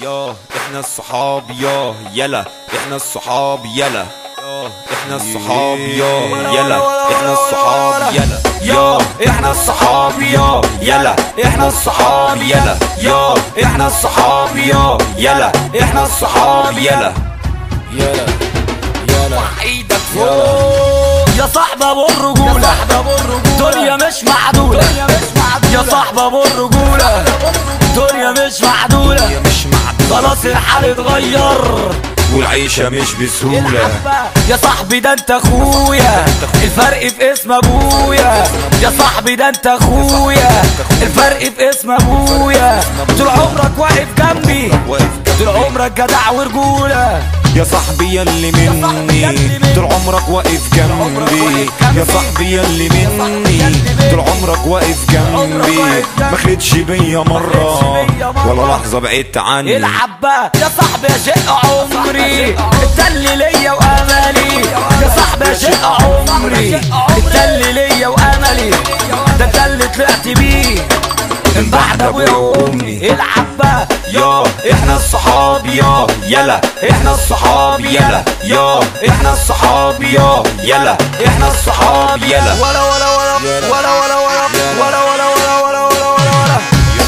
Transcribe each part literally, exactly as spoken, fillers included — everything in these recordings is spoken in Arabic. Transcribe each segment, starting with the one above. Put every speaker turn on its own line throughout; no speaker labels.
يا احنا الصحاب يا يلا احنا الصحاب يلا احنا الصحاب يا يلا احنا الصحاب يلا يا احنا الصحاب يا يلا احنا الصحاب يلا يا احنا الصحاب يا يلا احنا الصحاب يلا يلا يلا
ايدك فوق يا صاحب ابو الرجوله، دنيا مش معدوله يا صاحب ابو الرجوله، دنيا مش معدوله خلاص الحال اتغير
والعيشة مش بسهولة.
يا صاحبي ده انت اخويا، الفرق في اسم ابويا. يا صاحبي ده انت اخويا، الفرق في اسم ابويا. طول عمرك واقف جنبي، طول عمرك جدع ورجولة.
يا صاحبي يلي مني طول عمرك واقف جنبي. يا صاحبي يلي مني طول عمرك واقف جنبي. ما خدتش بيا مرة ولا لحظة بعدت عني.
العب بقى يا صاحبي يا شق عمري، انت اللي ليا واملي. يا صاحبي يا شق عمري، انت اللي ليا واملي. ده انت اللي طلعت بيه من بعد ابويا وامي. العب بقى
يا احنا الصحاب يا يلا احنا الصحاب يلا يا احنا الصحاب يا يلا احنا الصحاب يلا
ولا ولا ولا ولا ولا ولا ولا ولا ولا ولا ولا ولا.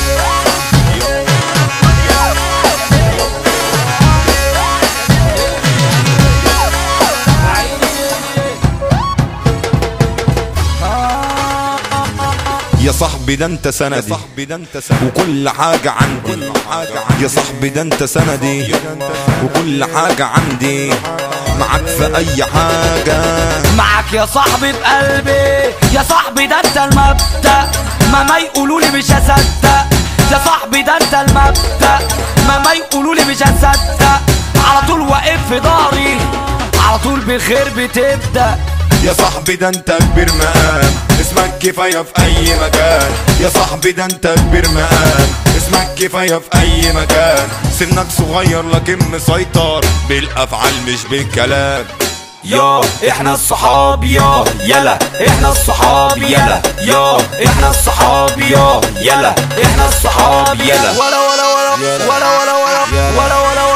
يا صاحبي ده انت سندي، يا صاحبي ده انت سندي وكل حاجة عندي. يا صاحبي ده انت سندي وكل حاجة عندي. معاك في اي حاجة،
معاك يا صاحبي بقلبي. يا صاحبي ده انت المبدأ، ما ما يقولولي مش هصدق. يا صاحبي ده انت المبدأ، ما ما يقولولي مش هصدق. على طول واقف في داري، على طول بخير بتبدأ.
يا صاحبي ده انت كبير مقام، اسمك كفاية في اي مكان. يا صاحبي ده انت كبير مقام، اسمك كفاية في اي مكان. سنك صغير لكن مسيطر بالافعال مش بالكلام. يا احنا الصحاب يا يلا احنا الصحاب يلا يا احنا الصحاب يا يلا احنا الصحاب يلا
ولا ولا ولا ولا ولا ولا ولا ولا